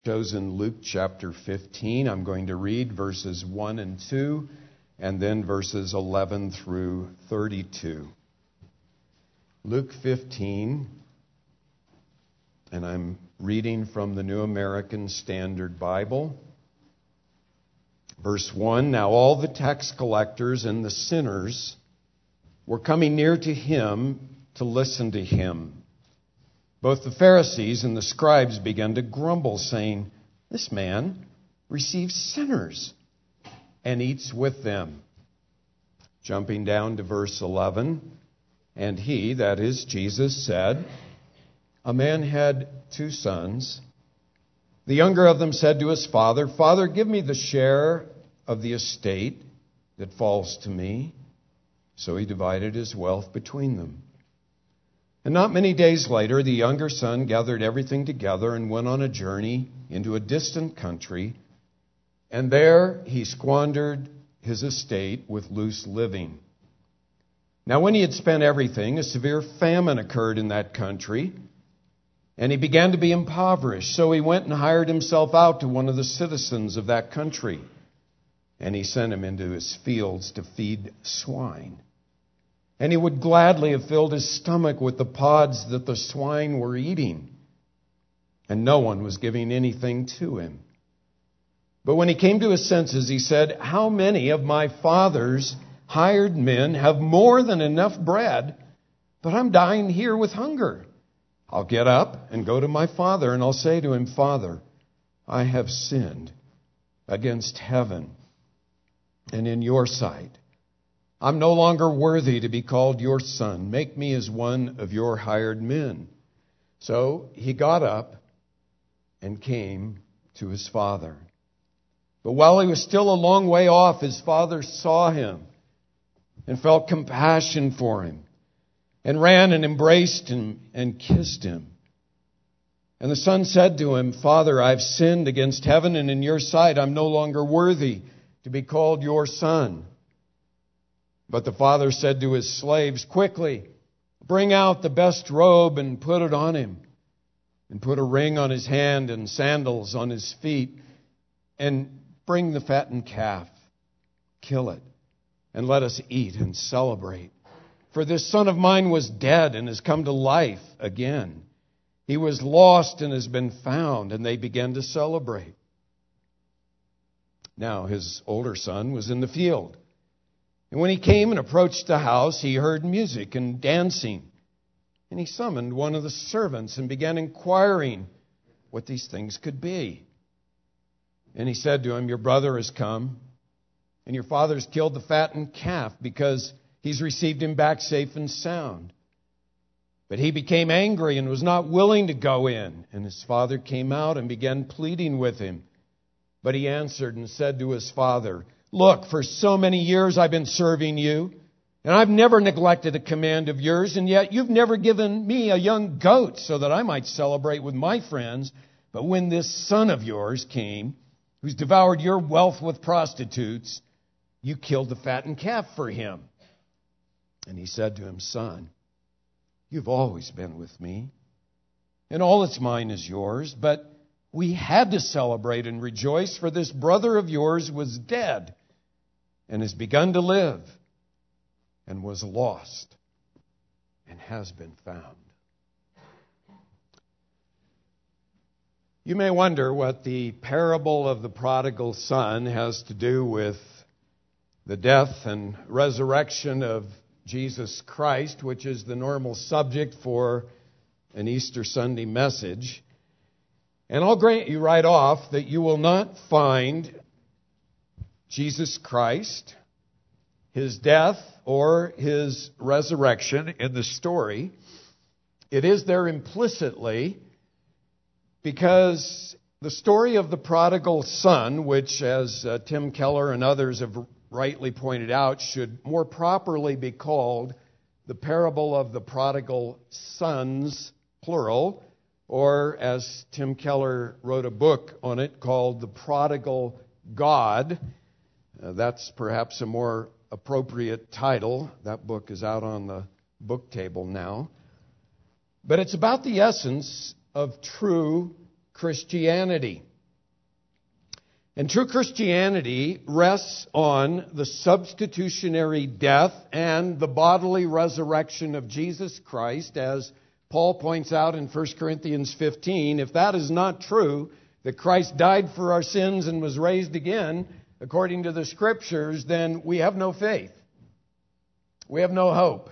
Chosen Luke chapter 15. I'm going to read verses 1 and 2 and then verses 11 through 32. Luke 15, and I'm reading from the New American Standard Bible. Verse 1, Now all the tax collectors and the sinners were coming near to him to listen to him. Both the Pharisees and the scribes began to grumble, saying, This man receives sinners and eats with them. Jumping down to verse 11, And he, that is Jesus, said, A man had 2 sons. The younger of them said to his father, Father, give me the share of the estate that falls to me. So he divided his wealth between them. And not many days later, the younger son gathered everything together and went on a journey into a distant country. And there he squandered his estate with loose living. Now when he had spent everything, a severe famine occurred in that country, and he began to be impoverished. So he went and hired himself out to one of the citizens of that country, and he sent him into his fields to feed swine. And he would gladly have filled his stomach with the pods that the swine were eating, and no one was giving anything to him. But when he came to his senses, he said, How many of my father's hired men have more than enough bread, but I'm dying here with hunger? I'll get up and go to my father, and I'll say to him, Father, I have sinned against heaven and in your sight. I'm no longer worthy to be called your son. Make me as one of your hired men. So he got up and came to his father. But while he was still a long way off, his father saw him and felt compassion for him and ran and embraced him and kissed him. And the son said to him, Father, I've sinned against heaven and in your sight. I'm no longer worthy to be called your son. But the father said to his slaves, Quickly, bring out the best robe and put it on him, and put a ring on his hand and sandals on his feet, and bring the fattened calf, kill it, and let us eat and celebrate. For this son of mine was dead and has come to life again. He was lost and has been found, and they began to celebrate. Now his older son was in the field. And when he came and approached the house, he heard music and dancing. And he summoned one of the servants and began inquiring what these things could be. And he said to him, Your brother has come, and your father's killed the fattened calf because he's received him back safe and sound. But he became angry and was not willing to go in. And his father came out and began pleading with him. But he answered and said to his father, Look, for so many years I've been serving you, and I've never neglected a command of yours, and yet you've never given me a young goat so that I might celebrate with my friends. But when this son of yours came, who's devoured your wealth with prostitutes, you killed the fattened calf for him. And he said to him, Son, you've always been with me, and all that's mine is yours, but we had to celebrate and rejoice, for this brother of yours was dead and has begun to live, and was lost and has been found. You may wonder what the parable of the prodigal son has to do with the death and resurrection of Jesus Christ, which is the normal subject for an Easter Sunday message. And I'll grant you right off that you will not find Jesus Christ, his death, or his resurrection in the story. It is there implicitly because the story of the prodigal son, which, as Tim Keller and others have rightly pointed out, should more properly be called the parable of the prodigal sons, plural, or as Tim Keller wrote a book on it called The Prodigal God. That's perhaps a more appropriate title. That book is out on the book table now. But it's about the essence of true Christianity. And true Christianity rests on the substitutionary death and the bodily resurrection of Jesus Christ, as Paul points out in 1 Corinthians 15. If that is not true, that Christ died for our sins and was raised again, according to the Scriptures, then we have no faith. We have no hope.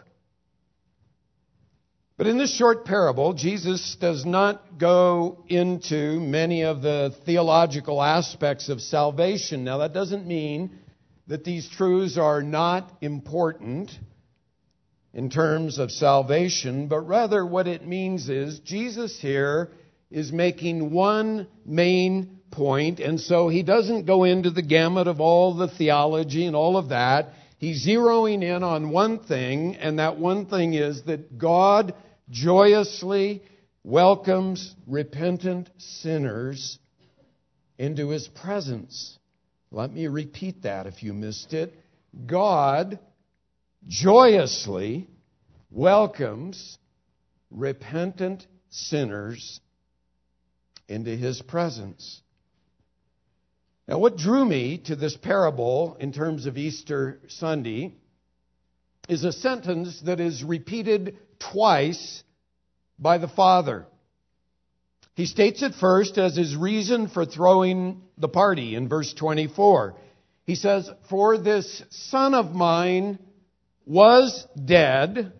But in this short parable, Jesus does not go into many of the theological aspects of salvation. Now, that doesn't mean that these truths are not important in terms of salvation, but rather what it means is Jesus here is making one main point, and so he doesn't go into the gamut of all the theology and all of that. He's zeroing in on one thing, and that one thing is that God joyously welcomes repentant sinners into His presence. Let me repeat that if you missed it. God joyously welcomes repentant sinners into His presence. Now, what drew me to this parable in terms of Easter Sunday is a sentence that is repeated twice by the Father. He states it first as his reason for throwing the party in verse 24. He says, "For this son of mine was dead,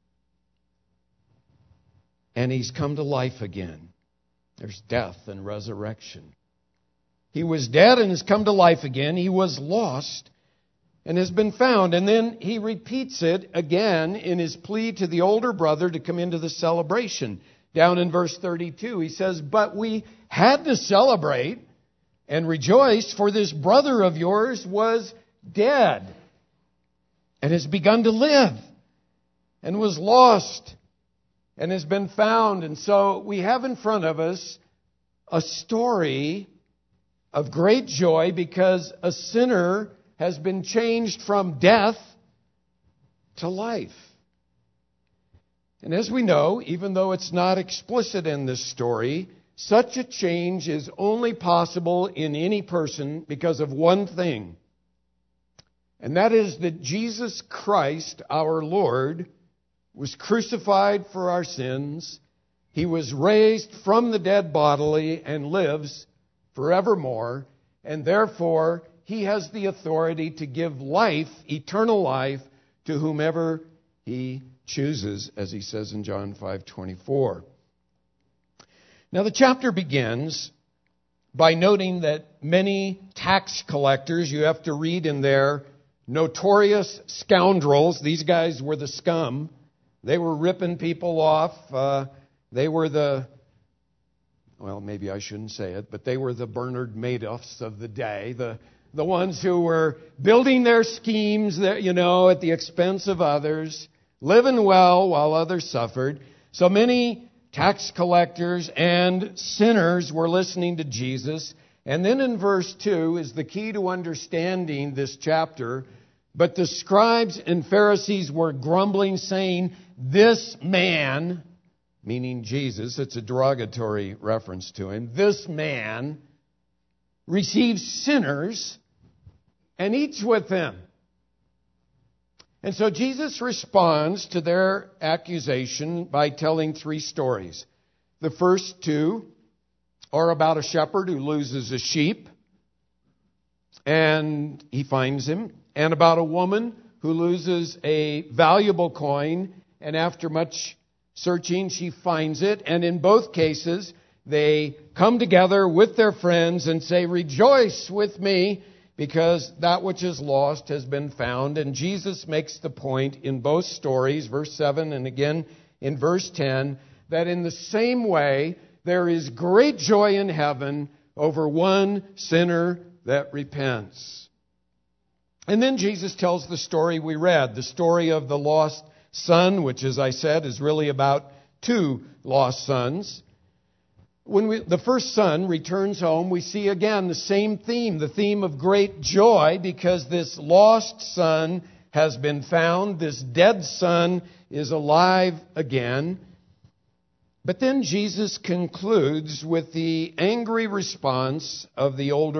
and he's come to life again." There's death and resurrection. He was dead and has come to life again. He was lost and has been found. And then he repeats it again in his plea to the older brother to come into the celebration. Down in verse 32, he says, "But we had to celebrate and rejoice, for this brother of yours was dead and has begun to live, and was lost and has been found." And so we have in front of us a story of great joy because a sinner has been changed from death to life. And as we know, even though it's not explicit in this story, such a change is only possible in any person because of one thing. And that is that Jesus Christ, our Lord, was crucified for our sins. He was raised from the dead bodily and lives forevermore. And therefore, He has the authority to give life, eternal life, to whomever He chooses, as He says in John 5:24. Now the chapter begins by noting that many tax collectors, you have to read in there, notorious scoundrels. These guys were the scum. They were ripping people off. They were maybe I shouldn't say it, but they were the Bernard Madoffs of the day. The ones who were building their schemes, at the expense of others, living well while others suffered. So many tax collectors and sinners were listening to Jesus. And then in verse 2 is the key to understanding this chapter. "But the scribes and Pharisees were grumbling, saying, 'This man,'" meaning Jesus, it's a derogatory reference to him, "this man receives sinners and eats with them." And so Jesus responds to their accusation by telling three stories. The first two are about a shepherd who loses a sheep, and he finds him, and about a woman who loses a valuable coin, and after much searching, she finds it. And in both cases, they come together with their friends and say, "Rejoice with me, because that which is lost has been found." And Jesus makes the point in both stories, verse 7 and again in verse 10, that in the same way there is great joy in heaven over one sinner that repents. And then Jesus tells the story we read, the story of the lost son, which, as I said, is really about two lost sons. When the first son returns home, we see again the same theme, the theme of great joy, because this lost son has been found. This dead son is alive again. But then Jesus concludes with the angry response of the older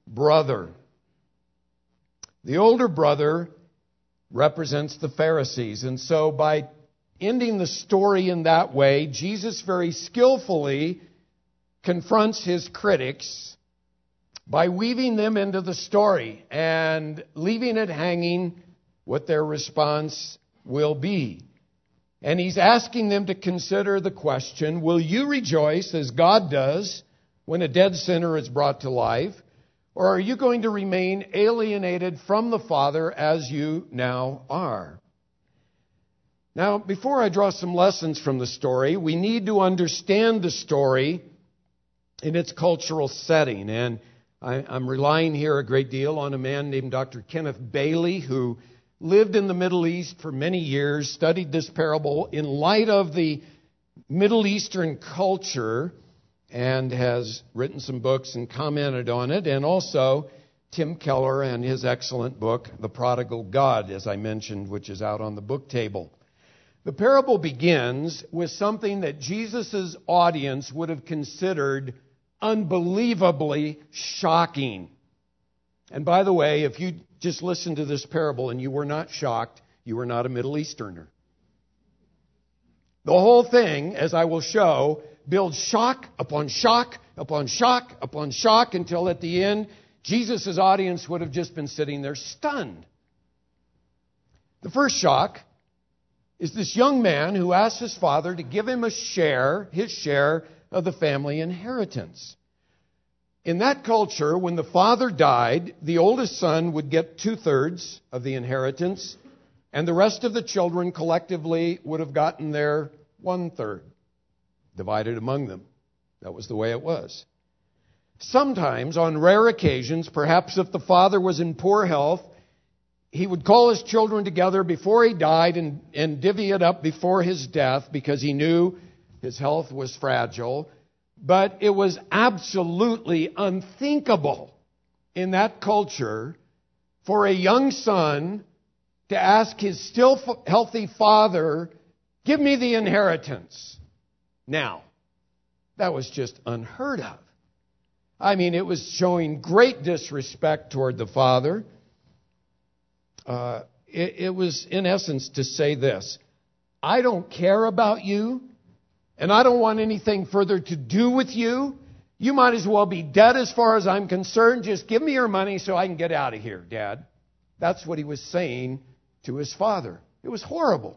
brother. The older brother represents the Pharisees. And so by ending the story in that way, Jesus very skillfully confronts his critics by weaving them into the story and leaving it hanging what their response will be. And he's asking them to consider the question, will you rejoice as God does when a dead sinner is brought to life? Or are you going to remain alienated from the Father as you now are? Now, before I draw some lessons from the story, we need to understand the story in its cultural setting. And I'm relying here a great deal on a man named Dr. Kenneth Bailey, who lived in the Middle East for many years, studied this parable in light of the Middle Eastern culture, and has written some books and commented on it. And also Tim Keller and his excellent book, The Prodigal God, as I mentioned, which is out on the book table. The parable begins with something that Jesus' audience would have considered unbelievably shocking. And by the way, if you just listened to this parable and you were not shocked, you were not a Middle Easterner. The whole thing, as I will show, builds shock upon shock upon shock upon shock until at the end, Jesus' audience would have just been sitting there stunned. The first shock is this young man who asks his father to give him his share of the family inheritance. In that culture, when the father died, the oldest son would get 2/3 of the inheritance, and the rest of the children collectively would have gotten their 1/3, divided among them. That was the way it was. Sometimes, on rare occasions, perhaps if the father was in poor health, he would call his children together before he died and divvy it up before his death because he knew his health was fragile. But it was absolutely unthinkable in that culture for a young son to ask his still healthy father, give me the inheritance. Now, that was just unheard of. I mean, it was showing great disrespect toward the father. It was, in essence, to say this: I don't care about you, and I don't want anything further to do with you. You might as well be dead as far as I'm concerned. Just give me your money so I can get out of here, Dad. That's what he was saying to his father. It was horrible.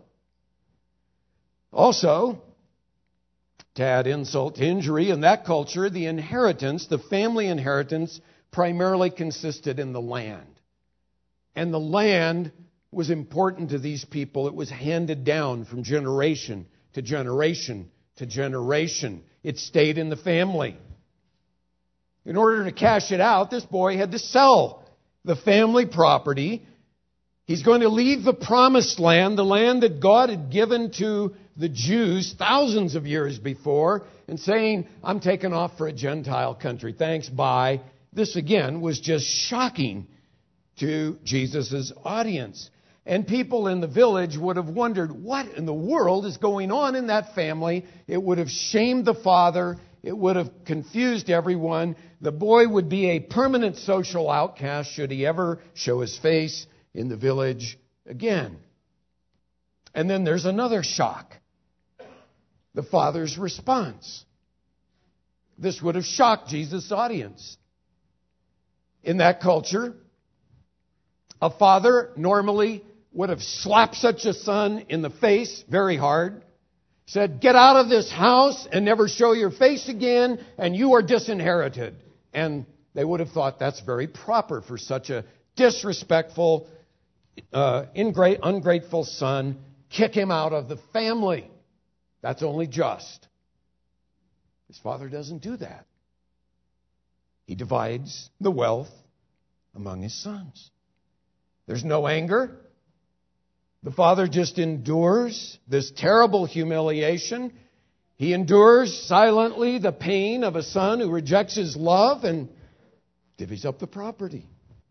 Also, to add insult to injury, in that culture, the inheritance, the family inheritance, primarily consisted in the land. And the land was important to these people. It was handed down from generation to generation to generation. It stayed in the family. In order to cash it out, this boy had to sell the family property. He's going to leave the promised land, the land that God had given to the Jews thousands of years before, and saying, I'm taking off for a Gentile country. Thanks, bye. This, again, was just shocking to Jesus' audience. And people in the village would have wondered, what in the world is going on in that family? It would have shamed the father. It would have confused everyone. The boy would be a permanent social outcast should he ever show his face in the village again. And then there's another shock: the father's response. This would have shocked Jesus' audience. In that culture, a father normally would have slapped such a son in the face very hard, said, get out of this house and never show your face again, and you are disinherited. And they would have thought that's very proper for such a disrespectful, ungrateful son. Kick him out of the family. That's only just. His father doesn't do that. He divides the wealth among his sons. There's no anger. The father just endures this terrible humiliation. He endures silently the pain of a son who rejects his love and divvies up the property.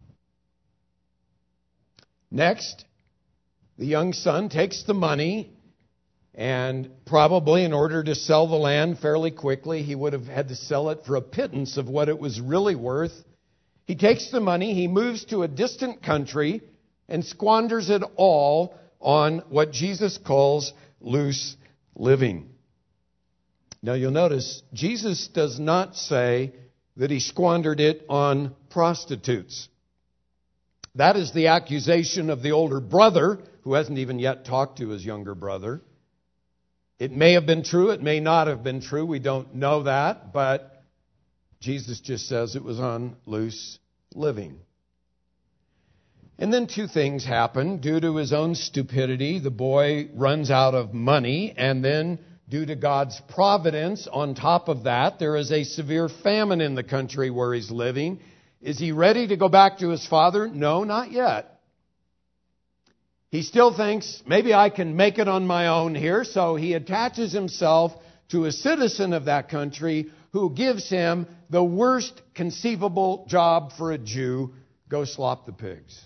Next, the young son takes the money, and probably in order to sell the land fairly quickly, he would have had to sell it for a pittance of what it was really worth. He takes the money, he moves to a distant country, and squanders it all on what Jesus calls loose living. Now you'll notice, Jesus does not say that he squandered it on prostitutes. That is the accusation of the older brother, who hasn't even yet talked to his younger brother. It may have been true, it may not have been true, we don't know that, but Jesus just says it was on loose living. And then two things happen. Due to his own stupidity, the boy runs out of money, and then due to God's providence, on top of that, there is a severe famine in the country where he's living. Is he ready to go back to his father? No, not yet. He still thinks, maybe I can make it on my own here, so he attaches himself to a citizen of that country who gives him the worst conceivable job for a Jew: go slop the pigs.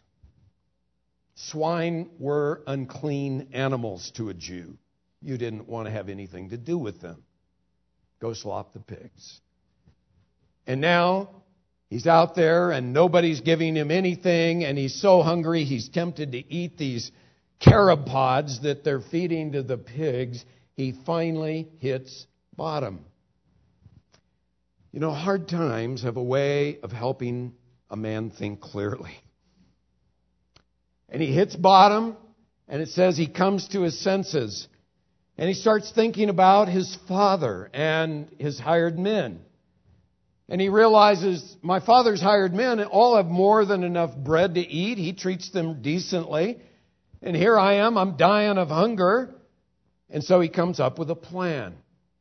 Swine were unclean animals to a Jew. You didn't want to have anything to do with them. Go slop the pigs. And now he's out there and nobody's giving him anything, and he's so hungry he's tempted to eat these carob pods that they're feeding to the pigs. He finally hits bottom. You know, hard times have a way of helping a man think clearly. And he hits bottom, and it says he comes to his senses. And he starts thinking about his father and his hired men. And he realizes, my father's hired men all have more than enough bread to eat. He treats them decently. And here I am, I'm dying of hunger. And so he comes up with a plan.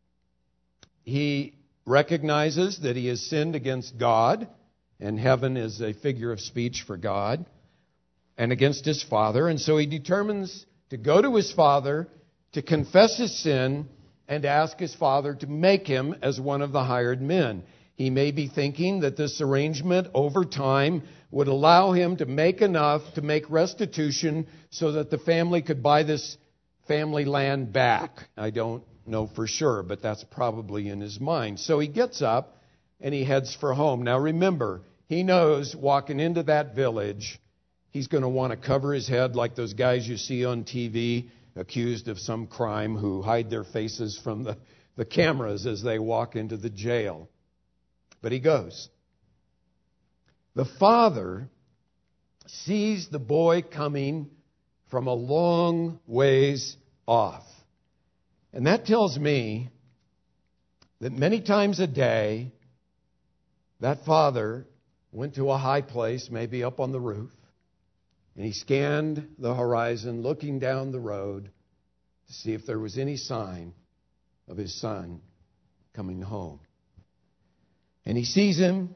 He recognizes that he has sinned against God, and heaven is a figure of speech for God, and against his father. And so he determines to go to his father, to confess his sin, and ask his father to make him as one of the hired men. He may be thinking that this arrangement over time would allow him to make enough to make restitution so that the family could buy this family land back. I don't know for sure, but that's probably in his mind. So he gets up and he heads for home. Now remember, he knows walking into that village, he's going to want to cover his head like those guys you see on TV accused of some crime who hide their faces from the cameras as they walk into the jail. But he goes. The father sees the boy coming from a long ways off. And that tells me that many times a day, that father went to a high place, maybe up on the roof, and he scanned the horizon, looking down the road to see if there was any sign of his son coming home. And he sees him,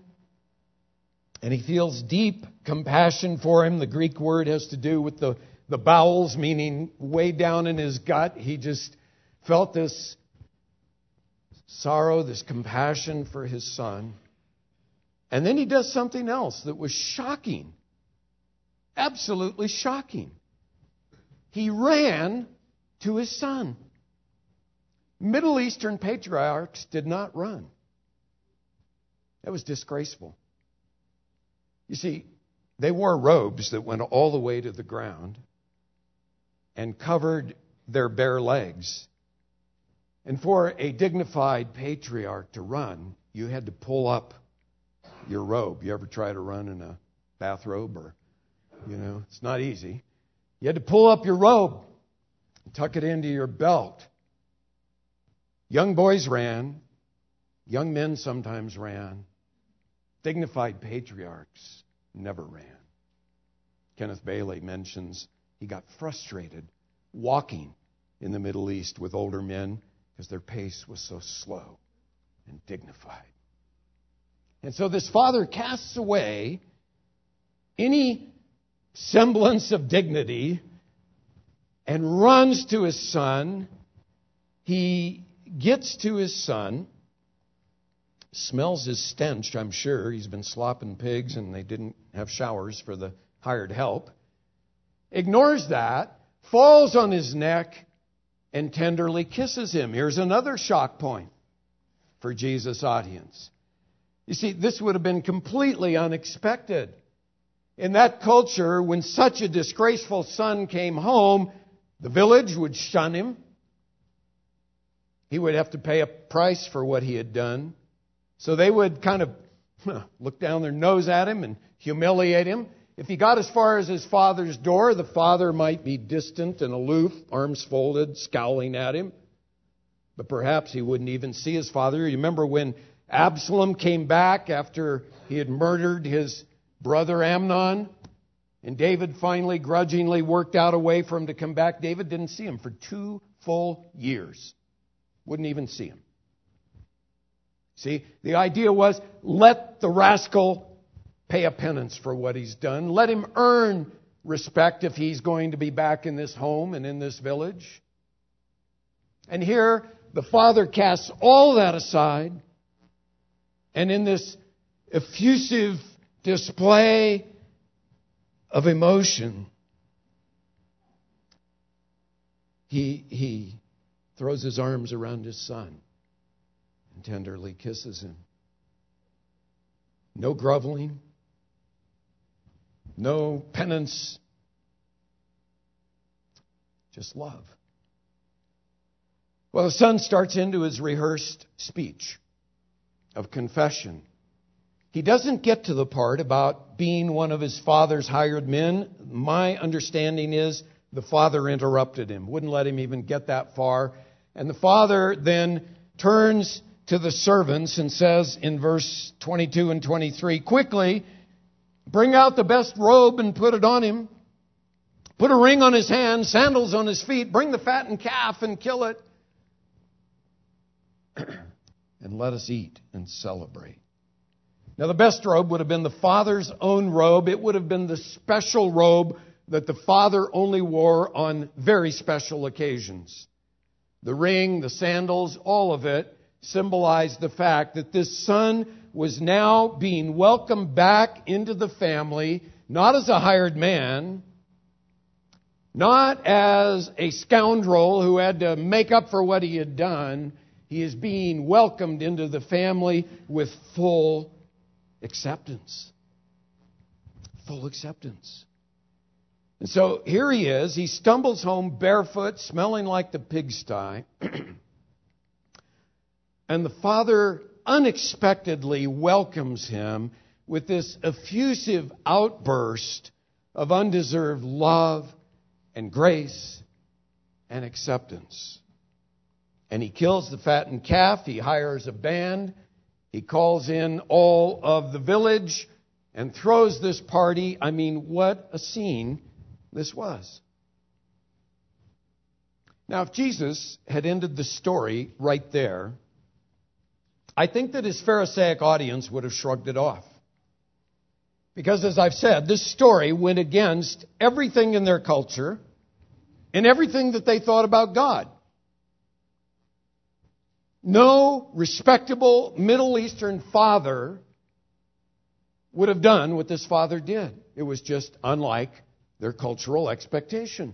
and he feels deep compassion for him. The Greek word has to do with the bowels, meaning way down in his gut. He just felt this sorrow, this compassion for his son. And then he does something else that was shocking. Absolutely shocking. He ran to his son. Middle Eastern patriarchs did not run. That was disgraceful. You see, they wore robes that went all the way to the ground and covered their bare legs. And for a dignified patriarch to run, you had to pull up your robe. You ever try to run in a bathrobe? Or, it's not easy. You had to pull up your robe and tuck it into your belt. Young boys ran. Young men sometimes ran. Dignified patriarchs never ran. Kenneth Bailey mentions he got frustrated walking in the Middle East with older men because their pace was so slow and dignified. And so this father casts away any semblance of dignity and runs to his son. He gets to his son, smells his stench, I'm sure. He's been slopping pigs and they didn't have showers for the hired help. Ignores that, falls on his neck, and tenderly kisses him. Here's another shock point for Jesus' audience. You see, this would have been completely unexpected. In that culture, when such a disgraceful son came home, the village would shun him. He would have to pay a price for what he had done. So they would kind of look down their nose at him and humiliate him. If he got as far as his father's door, the father might be distant and aloof, arms folded, scowling at him. But perhaps he wouldn't even see his father. You remember when Absalom came back after he had murdered his brother Amnon, and David finally grudgingly worked out a way for him to come back? David didn't see him for 2 full years. Wouldn't even see him. See, the idea was, let the rascal pay a penance for what he's done. Let him earn respect if he's going to be back in this home and in this village. And here, the father casts all that aside, and in this effusive display of emotion, he throws his arms around his son and tenderly kisses him. No groveling, no penance, just love. Well, the son starts into his rehearsed speech of confession. He doesn't get to the part about being one of his father's hired men. My understanding is the father interrupted him, wouldn't let him even get that far. And the father then turns to the servants and says in verse 22 and 23, quickly, bring out the best robe and put it on him. Put a ring on his hand, sandals on his feet. Bring the fattened calf and kill it. And let us eat and celebrate. Now, the best robe would have been the father's own robe. It would have been the special robe that the father only wore on very special occasions. The ring, the sandals, all of it symbolized the fact that this son was now being welcomed back into the family, not as a hired man, not as a scoundrel who had to make up for what he had done. He is being welcomed into the family with full acceptance. Full acceptance. And so here he is. He stumbles home barefoot, smelling like the pigsty. And the father unexpectedly welcomes him with this effusive outburst of undeserved love and grace and acceptance. And he kills the fattened calf. He hires a band. He calls in all of the village and throws this party. I mean, what a scene this was. Now, if Jesus had ended the story right there, I think that his Pharisaic audience would have shrugged it off. Because, as I've said, this story went against everything in their culture and everything that they thought about God. No respectable Middle Eastern father would have done what this father did. It was just unlike their cultural expectation.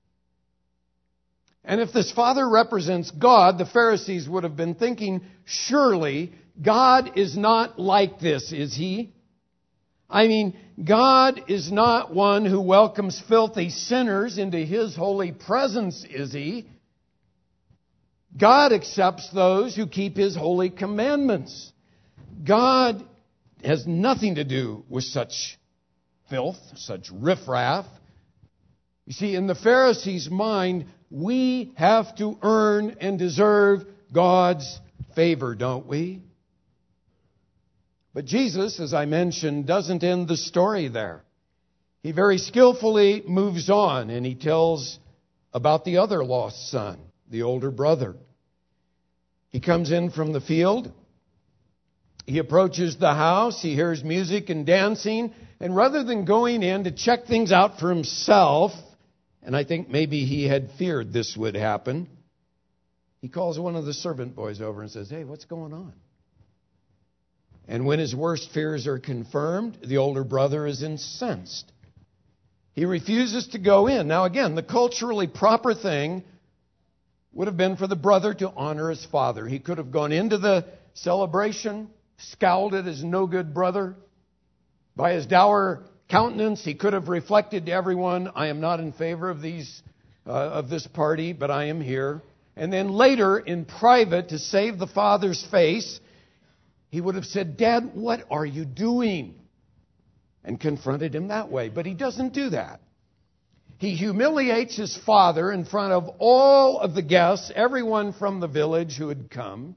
And if this father represents God, the Pharisees would have been thinking, surely God is not like this, is he? I mean, God is not one who welcomes filthy sinners into his holy presence, is he? God accepts those who keep his holy commandments. God has nothing to do with such filth, such riffraff. You see, in the Pharisees' mind, we have to earn and deserve God's favor, don't we? But Jesus, as I mentioned, doesn't end the story there. He very skillfully moves on, and he tells about the other lost son, the older brother. He comes in from the field. He approaches the house. He hears music and dancing. And rather than going in to check things out for himself, and I think maybe he had feared this would happen, he calls one of the servant boys over and says, "Hey, what's going on?" And when his worst fears are confirmed, the older brother is incensed. He refuses to go in. Now again, the culturally proper thing would have been for the brother to honor his father. He could have gone into the celebration scowled at his no-good brother. By his dour countenance, he could have reflected to everyone, I am not in favor of this party, but I am here. And then later, in private, to save the father's face, he would have said, Dad, what are you doing? And confronted him that way. But he doesn't do that. He humiliates his father in front of all of the guests, everyone from the village who had come.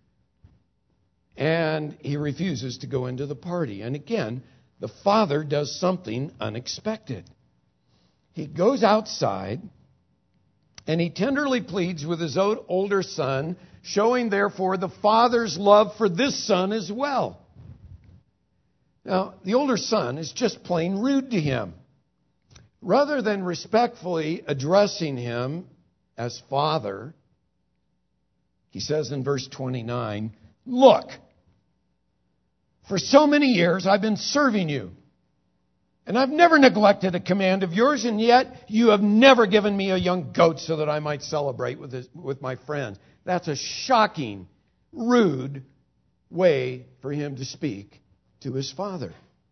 And he refuses to go into the party. And again, the father does something unexpected. He goes outside and he tenderly pleads with his older son, showing therefore the father's love for this son as well. Now, the older son is just plain rude to him. Rather than respectfully addressing him as father, he says in verse 29, Look, for so many years I've been serving you, and I've never neglected a command of yours, and yet you have never given me a young goat so that I might celebrate with my friends. That's a shocking, rude way for him to speak to his father.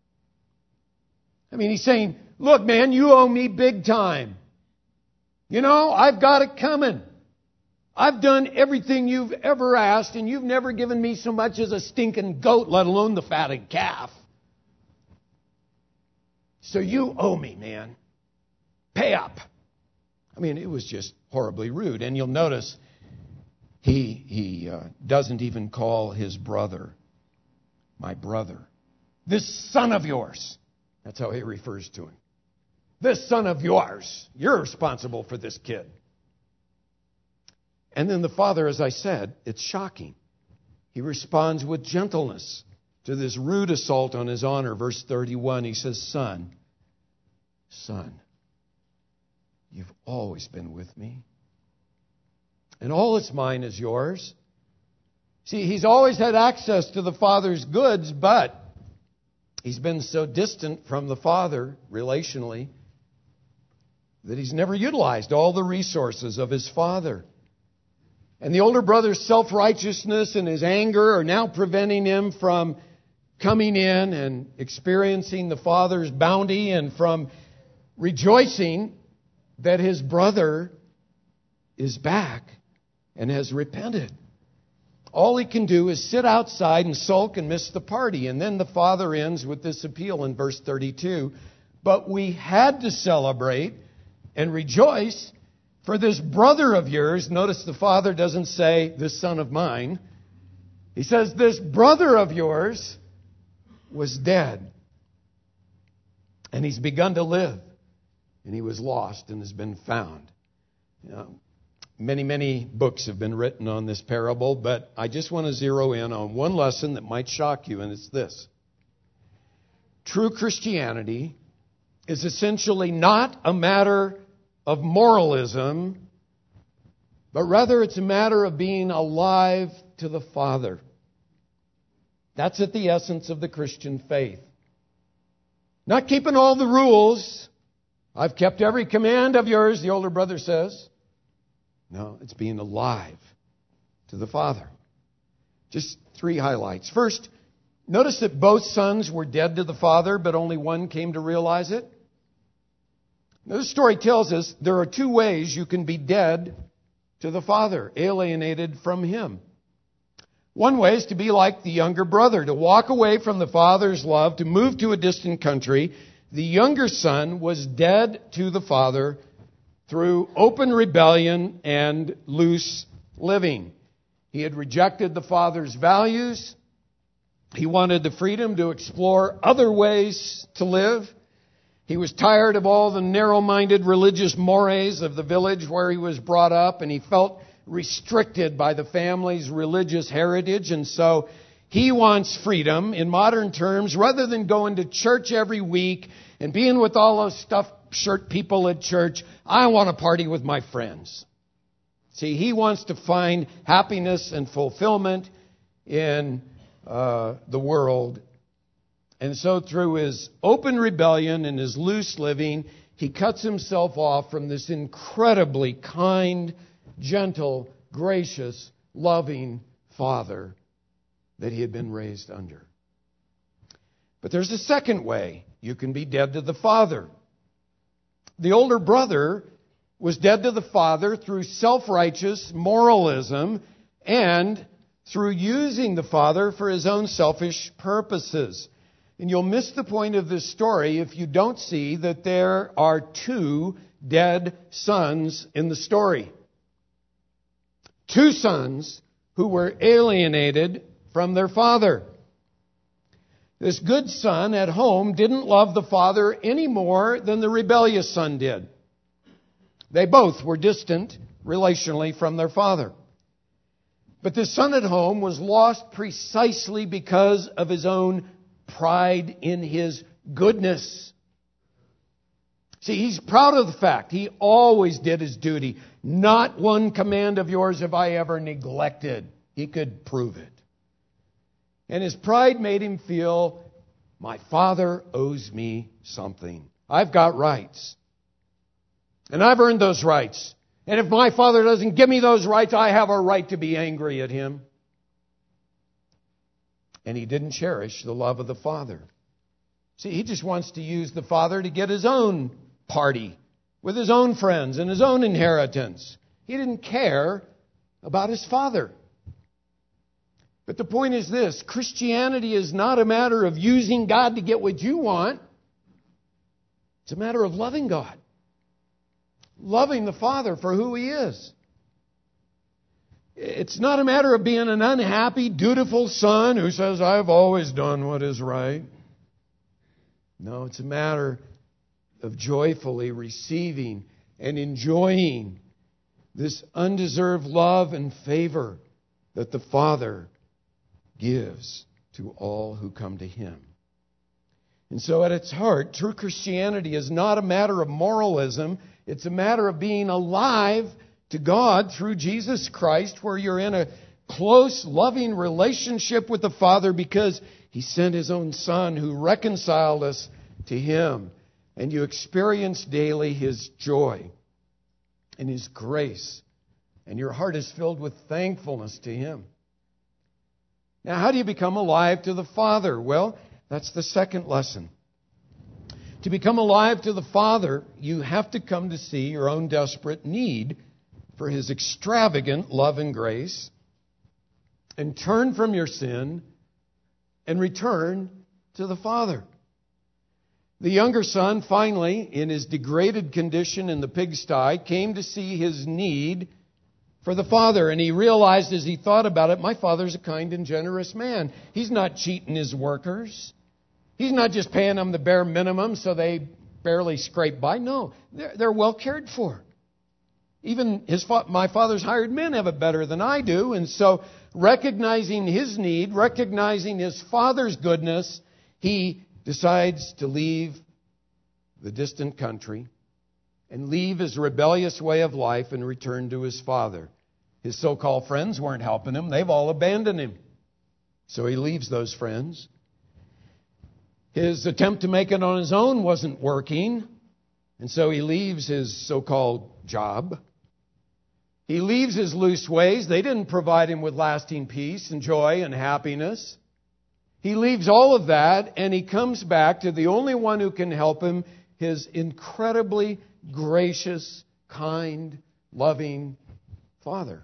I mean, he's saying, look, man, you owe me big time. You know, I've got it coming. I've done everything you've ever asked, and you've never given me so much as a stinking goat, let alone the fatted calf. So you owe me, man. Pay up. I mean, it was just horribly rude. And you'll notice he doesn't even call his brother my brother. This son of yours. That's how he refers to him. This son of yours. You're responsible for this kid. And then the father, as I said, it's shocking. He responds with gentleness to this rude assault on his honor. Verse 31, he says, Son, you've always been with me. And all that's mine is yours. See, he's always had access to the father's goods, but he's been so distant from the father relationally that he's never utilized all the resources of his father. And the older brother's self-righteousness and his anger are now preventing him from coming in and experiencing the father's bounty and from rejoicing that his brother is back and has repented. All he can do is sit outside and sulk and miss the party. And then the father ends with this appeal in verse 32. But we had to celebrate and rejoice, for this brother of yours, notice the father doesn't say, this son of mine. He says, this brother of yours was dead, and he's begun to live. And he was lost and has been found. Many books have been written on this parable, but I just want to zero in on one lesson that might shock you, and it's this. True Christianity is essentially not a matter of moralism, but rather it's a matter of being alive to the Father. That's at the essence of the Christian faith. Not keeping all the rules. I've kept every command of yours, the older brother says. No, it's being alive to the Father. Just 3 highlights. First, notice that both sons were dead to the Father, but only one came to realize it. Now, this story tells us there are 2 ways you can be dead to the Father, alienated from Him. One way is to be like the younger brother, to walk away from the Father's love, to move to a distant country. The younger son was dead to the Father through open rebellion and loose living. He had rejected the Father's values. He wanted the freedom to explore other ways to live. He was tired of all the narrow-minded religious mores of the village where he was brought up, and he felt restricted by the family's religious heritage, and so he wants freedom. In modern terms, rather than going to church every week and being with all those stuffed shirt people at church, I want to party with my friends. See, he wants to find happiness and fulfillment in the world. And so through his open rebellion and his loose living, he cuts himself off from this incredibly kind, gentle, gracious, loving Father that he had been raised under. But there's a second way you can be dead to the Father. The older brother was dead to the Father through self-righteous moralism and through using the Father for his own selfish purposes. And you'll miss the point of this story if you don't see that there are two dead sons in the story. Two sons who were alienated from their father. This good son at home didn't love the father any more than the rebellious son did. They both were distant relationally from their father. But this son at home was lost precisely because of his own pride in his goodness. See, he's proud of the fact he always did his duty. Not one command of yours have I ever neglected. He could prove it. And his pride made him feel, my father owes me something. I've got rights. And I've earned those rights. And if my father doesn't give me those rights, I have a right to be angry at him. And he didn't cherish the love of the Father. See, he just wants to use the Father to get his own party with his own friends and his own inheritance. He didn't care about his Father. But the point is this: Christianity is not a matter of using God to get what you want. It's a matter of loving God. Loving the Father for who He is. It's not a matter of being an unhappy, dutiful son who says, I've always done what is right. No, it's a matter of joyfully receiving and enjoying this undeserved love and favor that the Father gives to all who come to Him. And so at its heart, true Christianity is not a matter of moralism. It's a matter of being alive to God through Jesus Christ, where you're in a close, loving relationship with the Father because He sent His own Son who reconciled us to Him. And you experience daily His joy and His grace. And your heart is filled with thankfulness to Him. Now, how do you become alive to the Father? Well, that's the second lesson. To become alive to the Father, you have to come to see your own desperate need for His extravagant love and grace, and turn from your sin and return to the Father. The younger son, finally, in his degraded condition in the pigsty, came to see his need for the Father. And he realized as he thought about it, my Father's a kind and generous man. He's not cheating His workers. He's not just paying them the bare minimum so they barely scrape by. No, they're well cared for. Even my Father's hired men have it better than I do. And so, recognizing his need, recognizing his Father's goodness, he decides to leave the distant country and leave his rebellious way of life and return to his Father. His so-called friends weren't helping him. They've all abandoned him. So he leaves those friends. His attempt to make it on his own wasn't working. And so he leaves his so-called job. He leaves his loose ways. They didn't provide him with lasting peace and joy and happiness. He leaves all of that and he comes back to the only one who can help him, his incredibly gracious, kind, loving Father.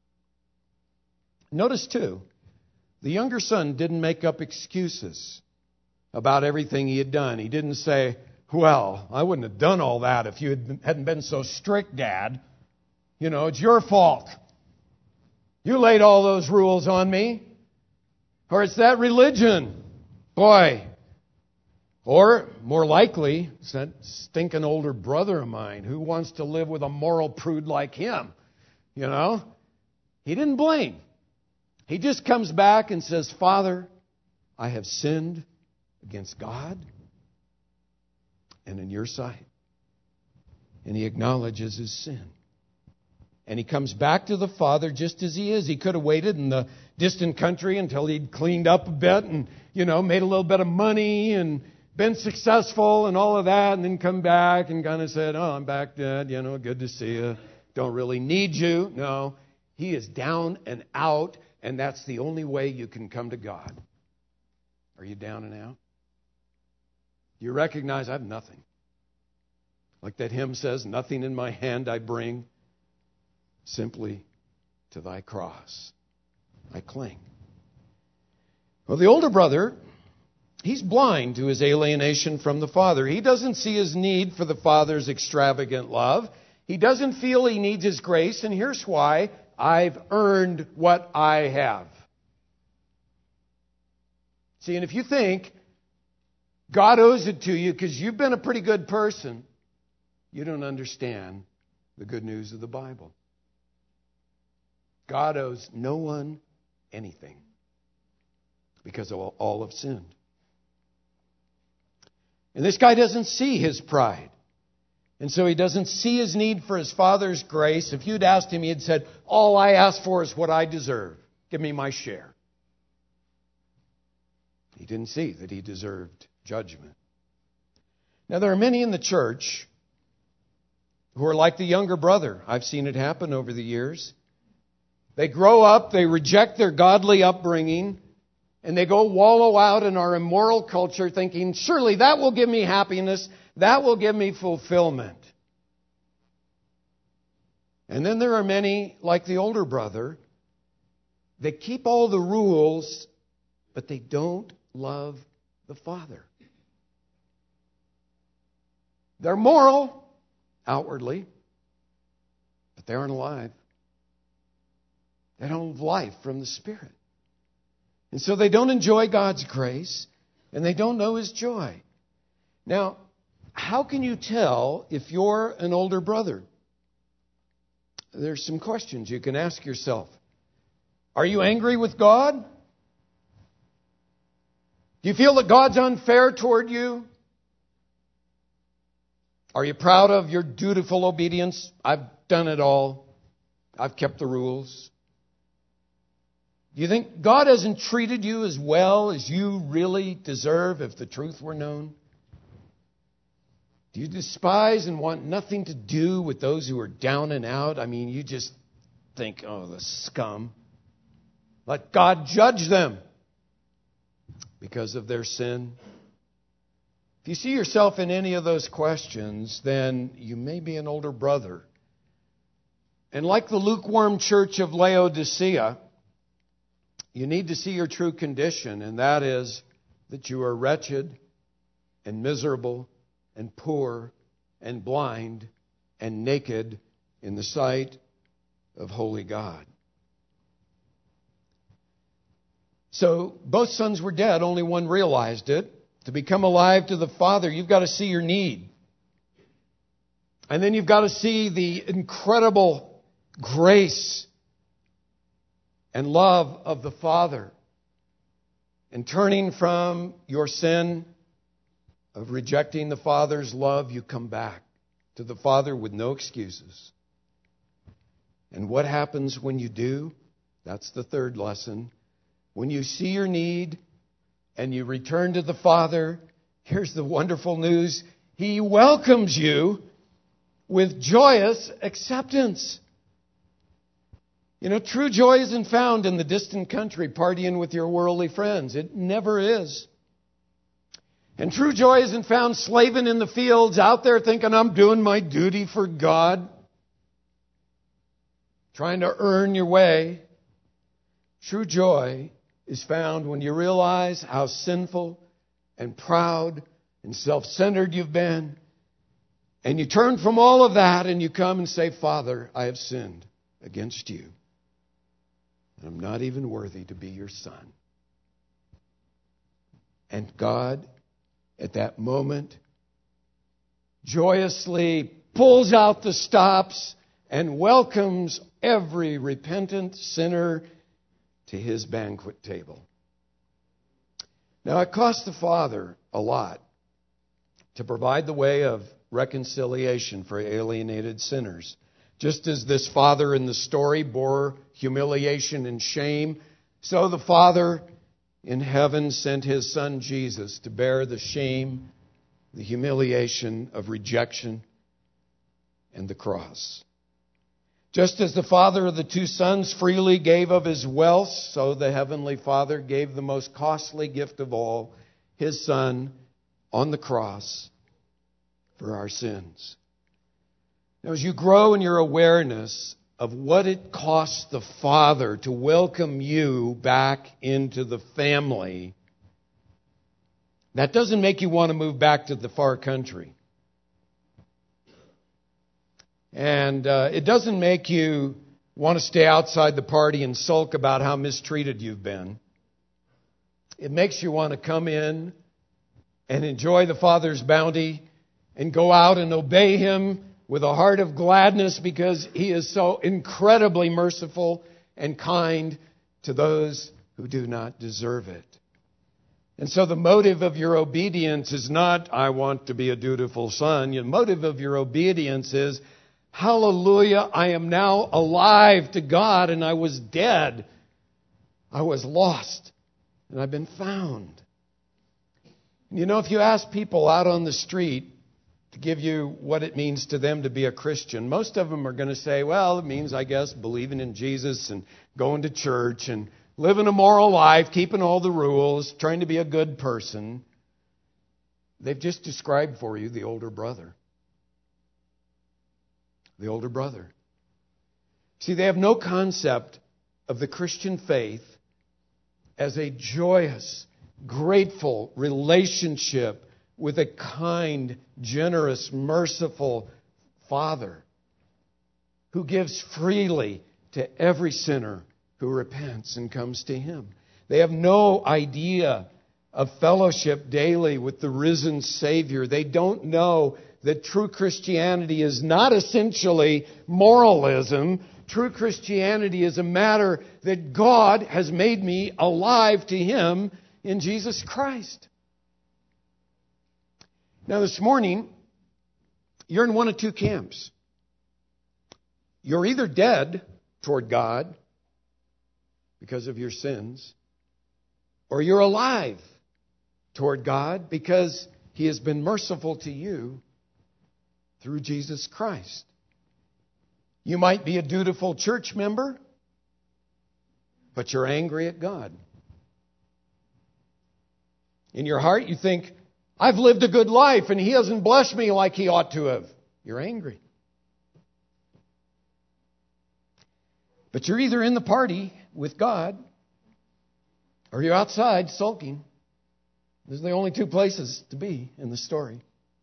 Notice too, the younger son didn't make up excuses about everything he had done. He didn't say, well, I wouldn't have done all that if you hadn't been so strict, Dad. You know, it's your fault. You laid all those rules on me. Or it's that religion. Boy. Or, more likely, it's that stinking older brother of mine who wants to live with a moral prude like him. You know? He didn't blame. He just comes back and says, Father, I have sinned against God and in your sight. And he acknowledges his sin. And he comes back to the Father just as he is. He could have waited in the distant country until he'd cleaned up a bit and, made a little bit of money and been successful and all of that, and then come back and kind of said, oh, I'm back, Dad, good to see you. Don't really need you. No, he is down and out, And that's the only way you can come to God. Are you down and out? You recognize I have nothing. Like that hymn says, nothing in my hand I bring, simply to thy cross I cling. Well, the older brother, he's blind to his alienation from the father. He doesn't see his need for the father's extravagant love. He doesn't feel he needs his grace, and here's why. I've earned what I have. See, and if you think God owes it to you because you've been a pretty good person, you don't understand the good news of the Bible. God owes no one anything because all have sinned. And this guy doesn't see his pride. And so he doesn't see his need for his father's grace. If you'd asked him, he'd said, all I ask for is what I deserve. Give me my share. He didn't see that he deserved judgment. Now, there are many in the church who are like the younger brother. I've seen it happen over the years. They grow up, they reject their godly upbringing, and they go wallow out in our immoral culture thinking, surely that will give me happiness, that will give me fulfillment. And then there are many, like the older brother, they keep all the rules, but they don't love the Father. They're moral, outwardly, but they aren't alive. They don't have life from the Spirit. And so they don't enjoy God's grace, and they don't know His joy. Now, how can you tell if you're an older brother? There's some questions you can ask yourself. Are you angry with God? Do you feel that God's unfair toward you? Are you proud of your dutiful obedience? I've done it all. I've kept the rules. Do you think God hasn't treated you as well as you really deserve if the truth were known? Do you despise and want nothing to do with those who are down and out? I mean, you just think, oh, the scum. Let God judge them because of their sin. If you see yourself in any of those questions, then you may be an older brother. And like the lukewarm church of Laodicea, you need to see your true condition, and that is that you are wretched and miserable and poor and blind and naked in the sight of holy God. So both sons were dead, only one realized it. To become alive to the Father, you've got to see your need. And then you've got to see the incredible grace and love of the Father. And turning from your sin of rejecting the Father's love, you come back to the Father with no excuses. And what happens when you do? That's the third lesson. When you see your need and you return to the Father, here's the wonderful news. He welcomes you with joyous acceptance. You know, true joy isn't found in the distant country partying with your worldly friends. It never is. And true joy isn't found slaving in the fields out there thinking, I'm doing my duty for God, trying to earn your way. True joy is found when you realize how sinful and proud and self-centered you've been. And you turn from all of that and you come and say, Father, I have sinned against you. And I'm not even worthy to be your son. And God, at that moment, joyously pulls out the stops and welcomes every repentant sinner to His banquet table. Now, it cost the Father a lot to provide the way of reconciliation for alienated sinners. Just as this father in the story bore humiliation and shame, so the Father in heaven sent His Son Jesus to bear the shame, the humiliation of rejection, and the cross. Just as the father of the two sons freely gave of his wealth, so the heavenly Father gave the most costly gift of all, his Son, on the cross for our sins. Now, as you grow in your awareness of what it costs the Father to welcome you back into the family, that doesn't make you want to move back to the far country. And it doesn't make you want to stay outside the party and sulk about how mistreated you've been. It makes you want to come in and enjoy the Father's bounty and go out and obey Him with a heart of gladness because He is so incredibly merciful and kind to those who do not deserve it. And so the motive of your obedience is not, I want to be a dutiful son. The motive of your obedience is, hallelujah, I am now alive to God and I was dead. I was lost and I've been found. You know, if you ask people out on the street to give you what it means to them to be a Christian, most of them are going to say, well, it means, I guess, believing in Jesus and going to church and living a moral life, keeping all the rules, trying to be a good person. They've just described for you the older brother. The older brother. See, they have no concept of the Christian faith as a joyous, grateful relationship with a kind, generous, merciful Father who gives freely to every sinner who repents and comes to Him. They have no idea of fellowship daily with the risen Savior. They don't know that true Christianity is not essentially moralism. True Christianity is a matter that God has made me alive to Him in Jesus Christ. Now this morning, you're in one of two camps. You're either dead toward God because of your sins, or you're alive toward God because He has been merciful to you through Jesus Christ. You might be a dutiful church member, but you're angry at God. In your heart, you think, I've lived a good life and He hasn't blessed me like He ought to have. You're angry. But you're either in the party with God or you're outside sulking. Those are the only two places to be in the story.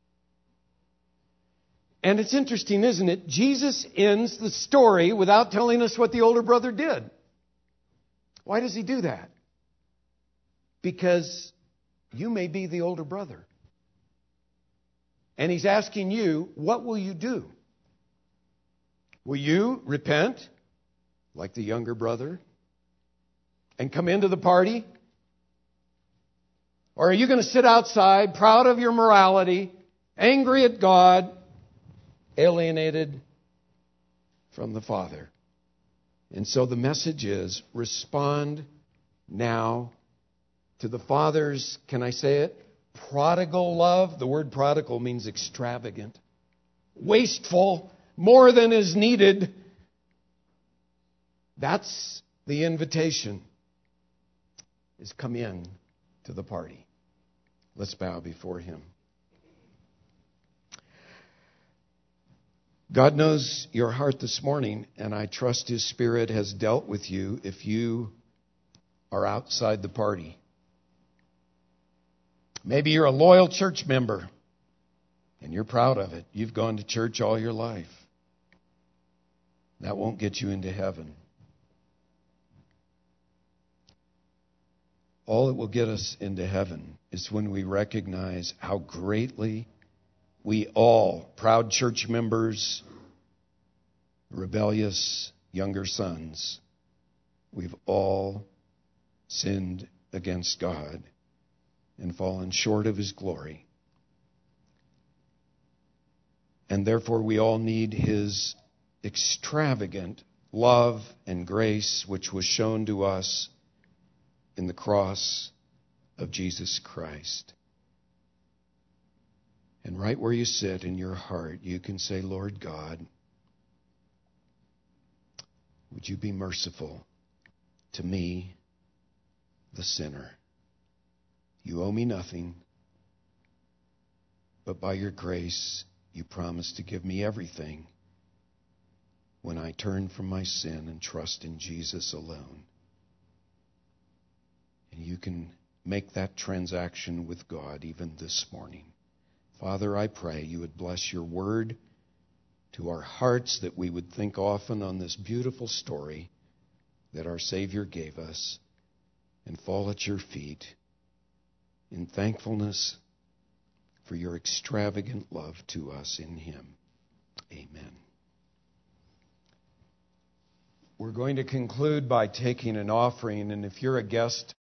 And it's interesting, isn't it? Jesus ends the story without telling us what the older brother did. Why does He do that? Because you may be the older brother. And He's asking you, what will you do? Will you repent, like the younger brother, and come into the party? Or are you going to sit outside, proud of your morality, angry at God, alienated from the Father? And so the message is, respond now to the Father's, can I say it, prodigal love. The word prodigal means extravagant, wasteful, more than is needed. That's the invitation, is come in to the party. Let's bow before Him. God knows your heart this morning, and I trust His Spirit has dealt with you if you are outside the party. Maybe you're a loyal church member, and you're proud of it. You've gone to church all your life. That won't get you into heaven. All that will get us into heaven is when we recognize how greatly we all, proud church members, rebellious younger sons, we've all sinned against God and fallen short of His glory. And therefore we all need His extravagant love and grace, which was shown to us in the cross of Jesus Christ. And right where you sit in your heart, you can say, Lord God, Would you be merciful to me, the sinner? You owe me nothing, but by your grace, you promise to give me everything when I turn from my sin and trust in Jesus alone. And you can make that transaction with God even this morning. Father, I pray you would bless your word to our hearts, that we would think often on this beautiful story that our Savior gave us and fall at your feet in thankfulness for your extravagant love to us in him. Amen. We're going to conclude by taking an offering, and if you're a guest